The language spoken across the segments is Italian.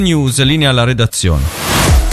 News, linea alla redazione.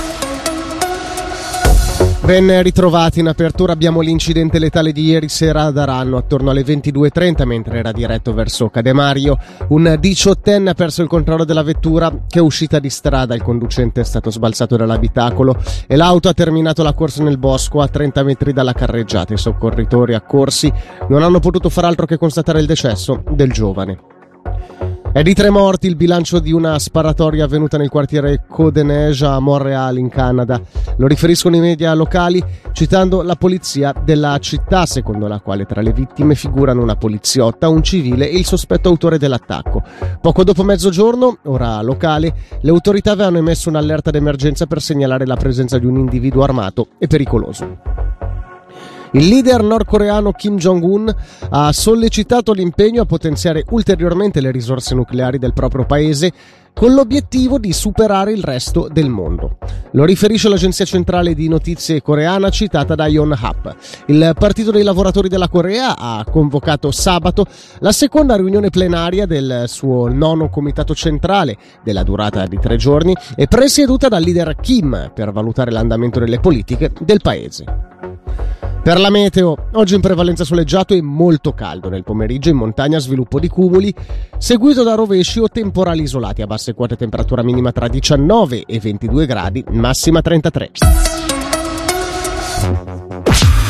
Ben ritrovati. In apertura abbiamo l'incidente letale di ieri sera ad Aranno attorno alle 22:30 mentre era diretto verso Cademario. Un 18enne ha perso il controllo della vettura che è uscita di strada, il conducente è stato sbalzato dall'abitacolo e l'auto ha terminato la corsa nel bosco a 30 metri dalla carreggiata. I soccorritori accorsi non hanno potuto far altro che constatare il decesso del giovane. È di 3 morti il bilancio di una sparatoria avvenuta nel quartiere Côte-des-Neiges a Montréal in Canada. Lo riferiscono i media locali citando la polizia della città, secondo la quale tra le vittime figurano una poliziotta, un civile e il sospetto autore dell'attacco. Poco dopo mezzogiorno, ora locale, le autorità avevano emesso un'allerta d'emergenza per segnalare la presenza di un individuo armato e pericoloso. Il leader nordcoreano Kim Jong-un ha sollecitato l'impegno a potenziare ulteriormente le risorse nucleari del proprio paese con l'obiettivo di superare il resto del mondo. Lo riferisce l'agenzia centrale di notizie coreana citata da Yonhap. Il Partito dei Lavoratori della Corea ha convocato sabato la seconda riunione plenaria del suo 9° comitato centrale della durata di 3 giorni e presieduta dal leader Kim per valutare l'andamento delle politiche del paese. Per la meteo, oggi in prevalenza soleggiato e molto caldo, nel pomeriggio in montagna sviluppo di cumuli, seguito da rovesci o temporali isolati a basse quote, temperatura minima tra 19 e 22 gradi, massima 33.